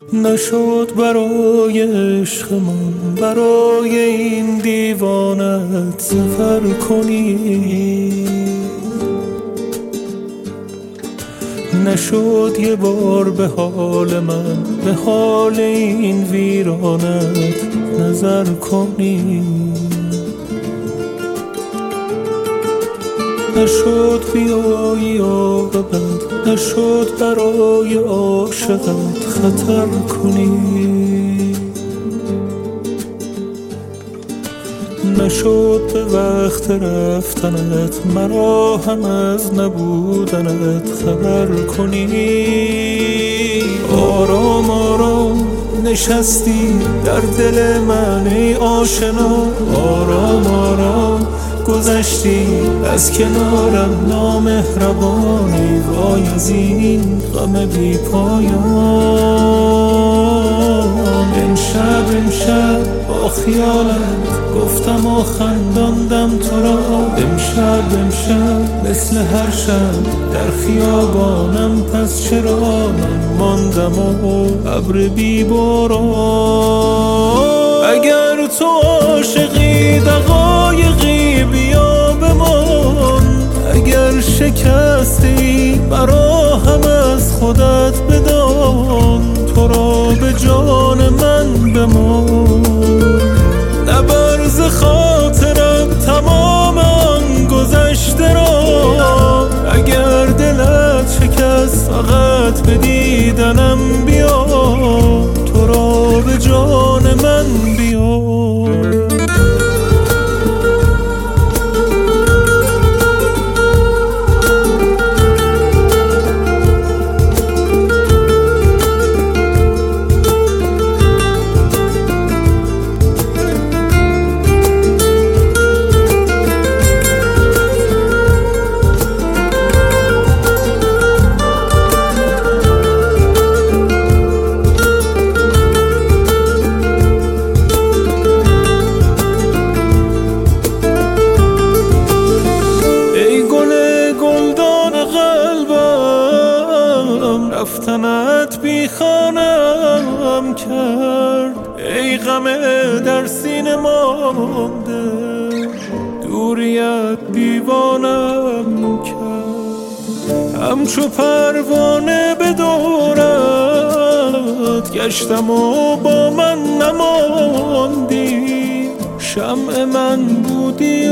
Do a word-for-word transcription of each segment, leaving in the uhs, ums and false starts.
نشد برای عشقمون برای این دیوانت سفر کنی، نشد یه بار به حال من به حال این ویرانت نظر کنی، نشد بیایی عاقبت، نشد برای عاشقت خطر کنی، نشد به وقت رفتنت مرا هم از نبودنت خبر کنی. آرام آرام نشستی در دل من ای آشنا، آرام آرام گذشتی از کنارم نامهربانی، وای از این غم بی پایان. امشب امشب با خیالت گفتم و خنداندم تو را، امشب امشب مثل هر شب در خیابانم، پس چرا من ماندم و ابر بی باران. اگر تو عاشقی دقایقی بیا بمان، اگر شکستی مرا هم از خودت بدان، تو را به جان من بمان. نبر ز خاطرم تمام آن گذشته را، اگر دلت شکست فقط به دیدنم بیا، تو را به جان من بیا. رفتنت بی خانم کرد، ای غم در سینه مانده، دوریت دیوانم کرد. همچو پروانه به دورت گشتم و با من نماندی، شمع من بودی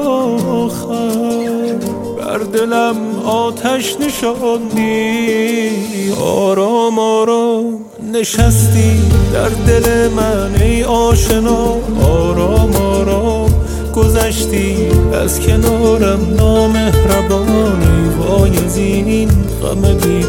آخر، بر دلم آتش نشاندی. آرام آرام نشستی در دل من ای آشنا، آرام آرام گذشتی از کنارم نامهربانی، وای از این غم بی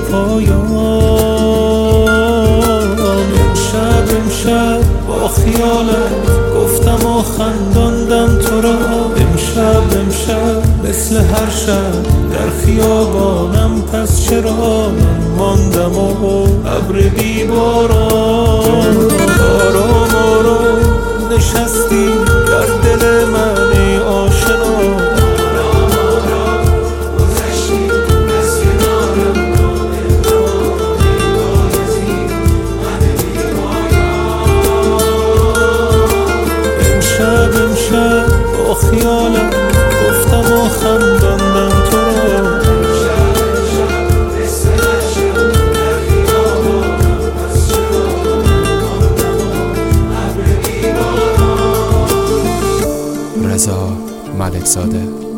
پایان. امشب امشب با خیالت گفتم و خنداندم تو را، امشب امشب مثل هر شب در خیابانم، پس چرا من ماندم و ابر بی باران. آرام آرام نشستی در دل من ای آشنا، آرام آرام گذشتی از کنارم نامهربانی، وای از این غم بی پایان. امشب امشب با خیالم گفتم و خنداندم تو را، امشب امشب مثل هر شب در خیابانم، پس چرا من ماندم و ابر بی باران. رضا ملکزاده.